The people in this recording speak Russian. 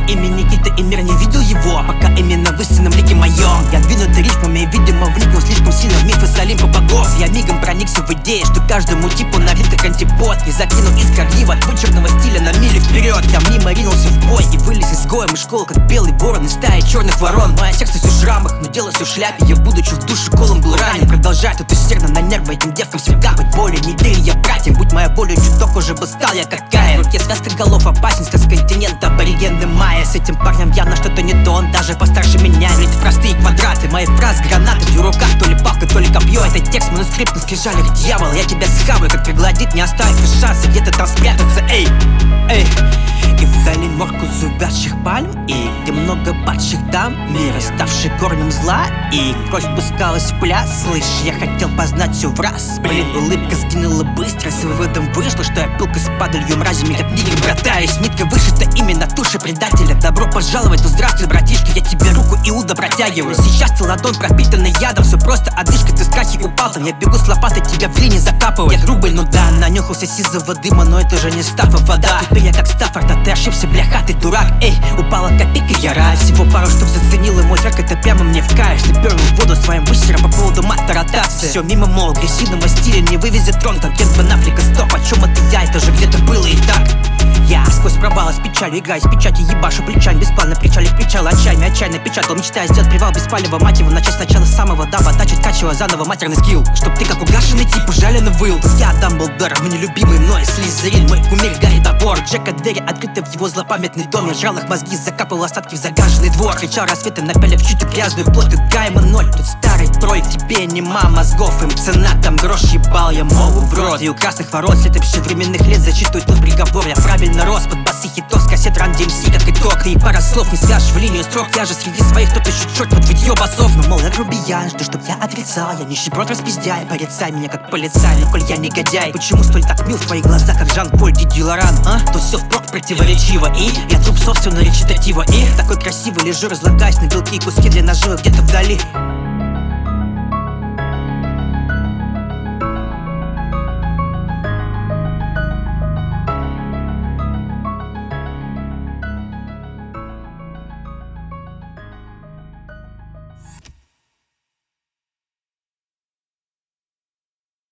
имя Никита, и мир не видел его, пока именно в истинном лике моем. Я двинутый рифмами, видимо, вникнул слишком сильно в мифы с Олимпа богов. Я мигом проникся в идеи, что каждому типу на вид как антипод. Не закинул искорнива от вычурного стиля на мили вперед. Я мимо ринулся в бой и вылез изгоем из школы, как белый ворон из стаи черных ворон. Мое сердце все в шрамах, но дело все в шляпе. Я, будучи в душе колом, был ранен. Продолжает тут усердно на нервы этим девкам все капать. Боли не верю я братьям, будь моя болью чуток, уже бы стал я как Каин. В руке связка голов, опасность с континента, аборигены майя. С этим парнем явно что-то не то, он даже постарше меня. Ведь простые квадраты, мои фразы гранаты в руках, то ли палка, то ли копье. Это текст, манускрипт на скрижалях дьявола. Я тебя схаваю, как пригладить, не оставив и шанса где-то там спрятаться. Эй, эй. И вдали морку зубящих пальм, и где много падших дам, мир, ставший корнем зла, и кровь пускалась в пляс. Слышь, я хотел познать все в раз. Блин, улыбка сгинула быстро, с выводом вышло, что я пылка с падалью мразями, как нигер, братаюсь. Нитка вышита именно туши предателя. Добро пожаловать, ну здравствуй, братишка, я тебе руку Иуда протягиваю. Сейчас ты ладонь пропитанный ядом, все просто одышка, ты в страхе упал там. Я бегу с лопатой, тебя в глине закапывать. Я рубль, ну да, нанюхался сизого дыма, но это же не Стаффа вода. Теперь я как Стаффорд, а ты ошибся, бляха, ты дурак. Эй, упала копейка, я рад. Всего пару штук заценил, и мой трек, это прямо мне в кайф. Ты первым в воду своим высером по поводу мата ротации. Все мимо, мол, агрессивного стиля не вывезет трон, как Ген Бен Аффлека. Стоп, о чем это я, это же где-то было и так. Я сквозь провалы с печалью, играя с печати, ебашу плечами, бесплатно причали в причал, отчаянно печатал, мечтая сделать привал без палева, мать его, начать сначала с самого даба, тачить качево заново матерный скилл, чтоб ты как угашенный тип ужаленно выл. Я Дамблдор, вы нелюбимый мной Слизерин, мой кумир Гарри Топор. Джека двери открыты в его злопамятный дом, я жрал их мозги, закапывал остатки в загаженный двор. Кричал рассветы, напялив чуть грязную плоть, как Гайма 0. Тут старый трой, тебе нема мозгов, им цена там грош ебал, я могу в рот. И у красных ворот след еще временных лет зачитывают тут приговор. Я правильно рос под басы хитов с кассет Run DMC, как итог. Ты и пара слов не свяжешь в линию строк. Я же среди своих тот еще черт под вытье басов. Но мол, я грубиян, жду, чтоб я отрицал. Я нищеброд распиздяй, порицай меня как полицай. Но коль я негодяй, почему столь так мил в твоих глазах, как Жан-Поль Диди Лоран, а? То все впрок противоречиво, и я труп собственного речитатива. И такой красивый лежу, разлагаясь на белки и куски для наживы где-то вдали.